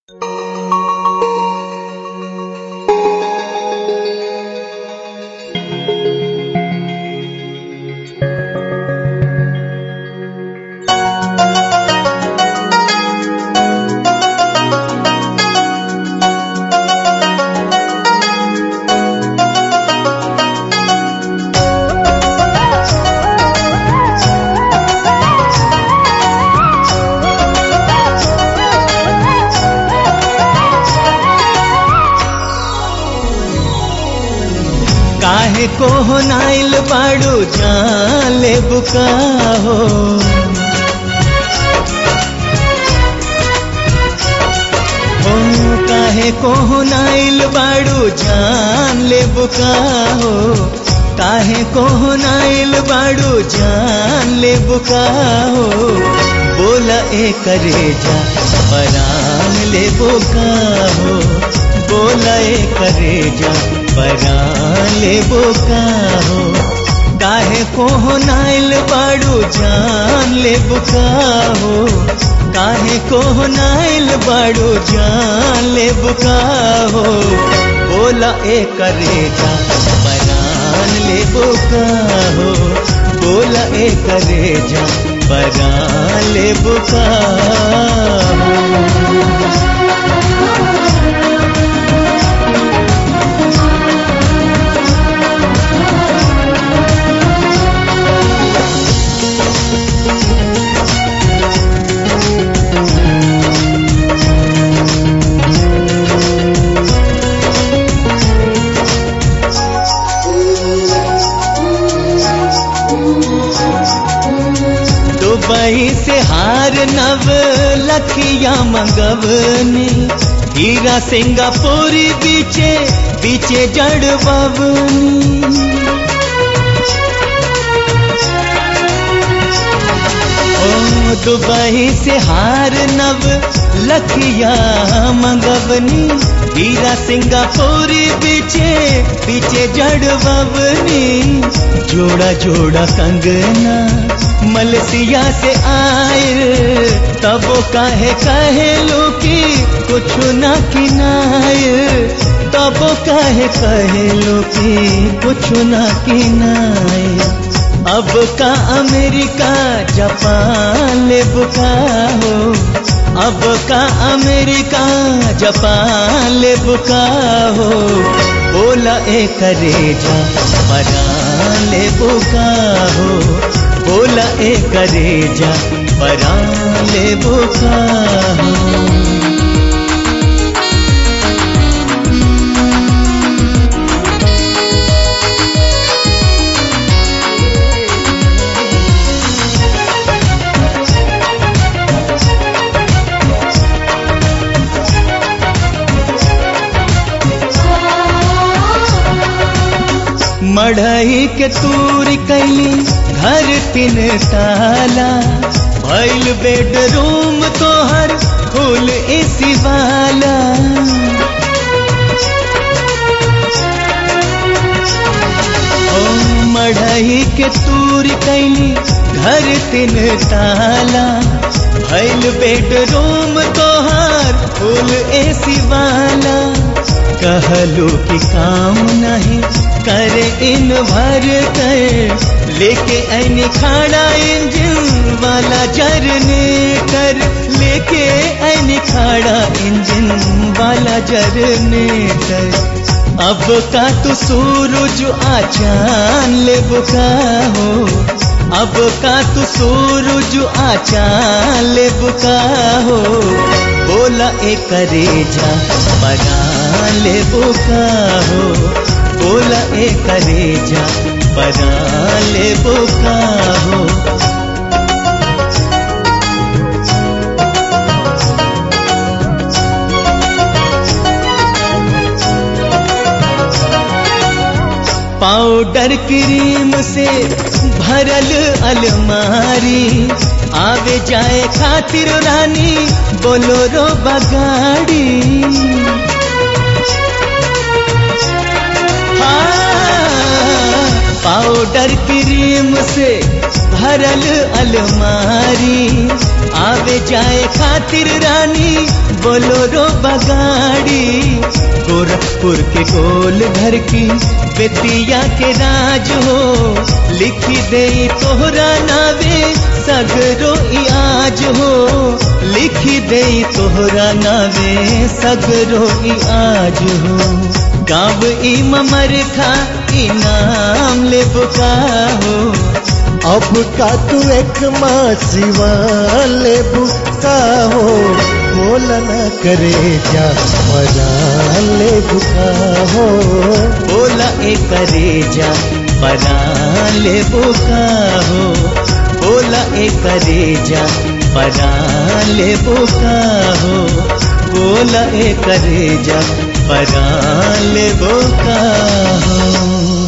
काहे को हो नाइल बाड़ू जान ले बुका हो, काहे को हो नाइल बाड़ू जान ले बुका हो, काहे को हो नाइल बाड़ू जान ले बुका हो। बोला ए करेजा परान ले बुका हो, बोला ए करेजा परान ले बुका हो। काहे को हो नाइल बाड़ू जान ले बुका हो, काहे को हो नाइल बाड़ू जान ले बुका हो। बोला ए करेजा परान ले बुका हो, बोला ए करेजा परान ले बुका हो। दुबई से हार नव लखिया मंगवनी, हीरा सिंगापुरी बीचे बीचे जड़ बवनी। ओ दुबई से हार नव लखिया मंगवनी, हीरा सिंगापुरी बीचे बीचे जड़ बवनी। जोड़ा जोड़ा कंगना मलसिया से आए, तब काहे कहे लो कि कुछ ना किनाए, तब काहे कहे लो कि कुछ ना किनाए। अब का अमेरिका जापान ले बुका हो, अब का अमेरिका जापान ले बुका हो। बोला ए करेजा परान ले बुका हो, बोला ए करेजा परान ले बुका हो। मढ़ई के तूरी कैली घर 3 ताला, भइल बेडरूम तोहर फुल एसी वाला। ओ मढ़ई के तूरी कैली घर 3 ताला, भइल बेडरूम तोहर फुल एसी वाला। कहलो कि काम नहीं करे इन भर कर, लेके ऐनी खाड़ा इंजन वाला जनरेटर, लेके ऐनी खाड़ा इंजन वाला जनरेटर। अब का तू सूरज आचान ले बुका हो, अब का तू सूरज आचान ले बुका हो। बोला ए करेजा परान ले बुका हो, बोला ए करेजा परान ले बुका हो। पाउडर क्रीम से भरल अलमारी, आवे जाए खातिर रानी बोलोरो बगाड़ी। पाउडर क्रीम से भरल अलमारी, आवे जाए खातिर रानी बोलोरो बगाड़ी। गोरखपुर के गोल घर की बेतिया के राज हो, लिखी दे तोहरा नावे सगरो ई आज हो, लिखी दे तोहरा नावे सगरो ई आज हो। गाँव ई ममर खा इनाम ले बुका हो, अब का तू एक माँ सिवा ले बुका हो। बोल न करे जा परा ले बुका हो, बोला ए करे जा परा ले बुका हो, बोला ए करे जा परा ले बुका हो, बोला ए करे जा परा ले बुका हो।